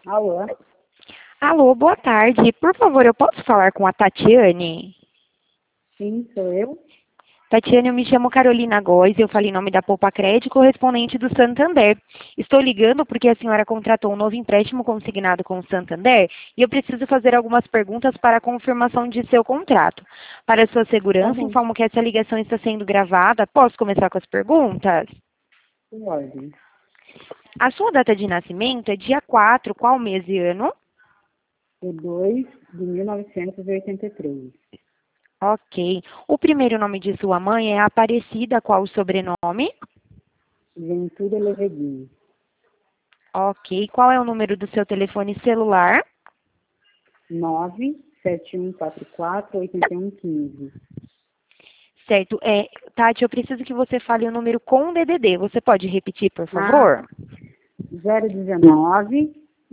Alô? Alô, boa tarde. Por favor, eu posso falar com a Tatiane? Sim, sou eu. Tatiane, eu me chamo Carolina Góes, eu falo em nome da Poupa Crédito, correspondente do Santander. Estou ligando porque a senhora contratou um novo empréstimo consignado com o Santander e eu preciso fazer algumas perguntas para a confirmação de seu contrato. Para sua Tá segurança, bom, informo que essa ligação está sendo gravada. Posso começar com as perguntas? em ordem. A sua data de nascimento é dia 4, qual mês e ano? O 2 de 1983. Ok. O primeiro nome de sua mãe é Aparecida, qual o sobrenome? Ventura Levedinho. Ok. Qual é o número do seu telefone celular? 971448115. Certo. Tati, eu preciso que você fale o número com DDD. Você pode repetir, por Ah, favor? 019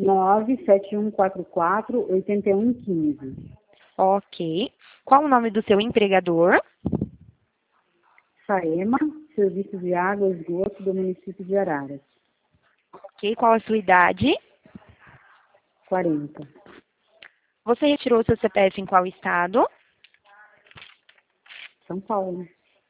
971448115. Ok. Qual o nome do seu empregador? Saema, Serviço de Água e Esgoto do município de Araras. Ok. Qual a sua idade? 40. Você retirou seu CPF em qual estado? São Paulo.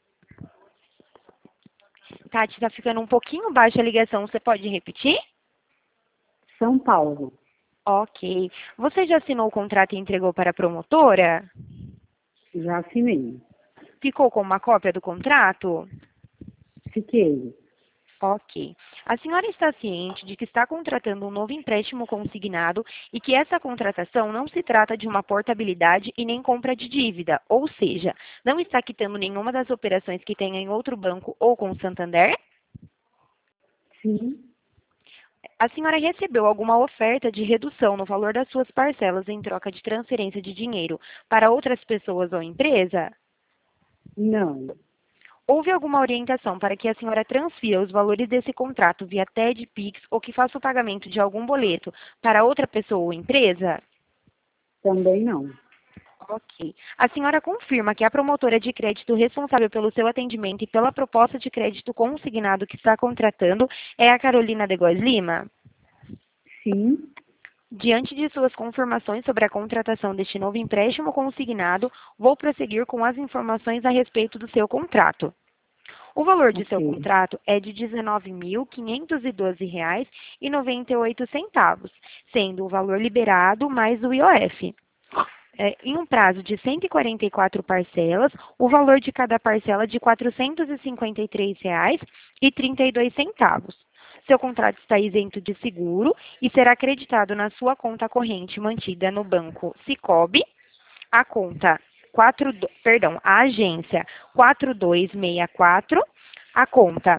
Tati, está ficando um pouquinho baixa a ligação. Você pode repetir? São Paulo. Ok. Você já assinou o contrato e entregou para a promotora? Já assinei. Ficou com uma cópia do contrato? Fiquei. Ok. A senhora está ciente de que está contratando um novo empréstimo consignado e que essa contratação não se trata de uma portabilidade e nem compra de dívida, ou seja, não está quitando nenhuma das operações que tenha em outro banco ou com o Santander? Sim. A senhora recebeu alguma oferta de redução no valor das suas parcelas em troca de transferência de dinheiro para outras pessoas ou empresa? Não. Houve alguma orientação para que a senhora transfira os valores desse contrato via TED, Pix ou que faça o pagamento de algum boleto para outra pessoa ou empresa? Também não. Ok. A senhora confirma que a promotora de crédito responsável pelo seu atendimento e pela proposta de crédito consignado que está contratando é a Carolina de Góes Lima? Sim. Diante de suas confirmações sobre a contratação deste novo empréstimo consignado, vou prosseguir com as informações a respeito do seu contrato. O valor de seu Ok. contrato é de R$ 19.512,98, sendo o valor liberado mais o IOF. Em um prazo de 144 parcelas, o valor de cada parcela é de R$ 453,32. Seu contrato está isento de seguro e será acreditado na sua conta corrente mantida no banco Sicoob, a conta a agência 4264, a conta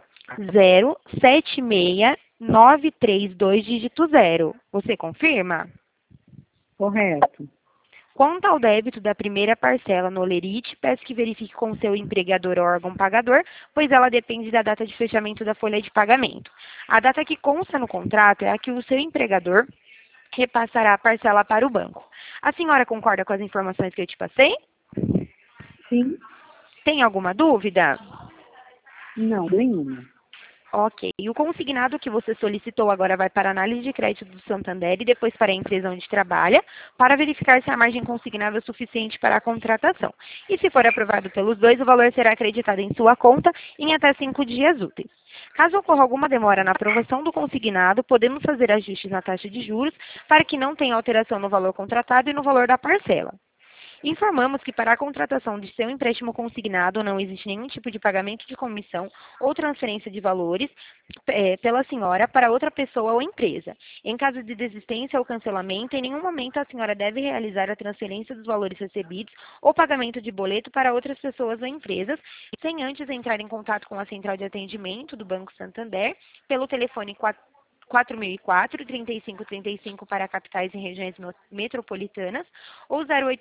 076932 dígito 0. Você confirma? Correto. Quanto ao débito da primeira parcela no Olerite, peço que verifique com seu empregador ou órgão pagador, pois ela depende da data de fechamento da folha de pagamento. A data que consta no contrato é a que o seu empregador repassará a parcela para o banco. A senhora concorda com as informações que eu te passei? Sim. Tem alguma dúvida? Não, nenhuma. Ok. E o consignado que você solicitou agora vai para a análise de crédito do Santander e depois para a empresa onde trabalha, para verificar se a margem consignada é suficiente para a contratação. E se for aprovado pelos dois, o valor será acreditado em sua conta em até 5 dias úteis. Caso ocorra alguma demora na aprovação do consignado, podemos fazer ajustes na taxa de juros para que não tenha alteração no valor contratado e no valor da parcela. Informamos que para a contratação de seu empréstimo consignado não existe nenhum tipo de pagamento de comissão ou transferência de valores pela senhora para outra pessoa ou empresa. Em caso de desistência ou cancelamento, em nenhum momento a senhora deve realizar a transferência dos valores recebidos ou pagamento de boleto para outras pessoas ou empresas, sem antes entrar em contato com a central de atendimento do Banco Santander pelo telefone 4004-3535 para capitais e regiões metropolitanas ou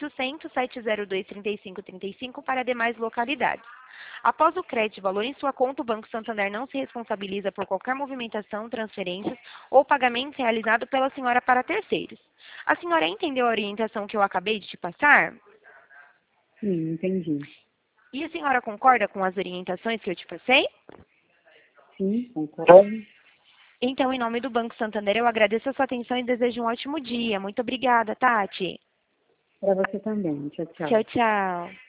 0800-702-3535 para demais localidades. Após o crédito de valor em sua conta, o Banco Santander não se responsabiliza por qualquer movimentação, transferências ou pagamento realizado pela senhora para terceiros. A senhora entendeu a orientação que eu acabei de te passar? Sim, entendi. E a senhora concorda com as orientações que eu te passei? Sim, concordo. Então, em nome do Banco Santander, eu agradeço a sua atenção e desejo um ótimo dia. Muito obrigada, Tati. Para você também. Tchau, tchau. Tchau, tchau.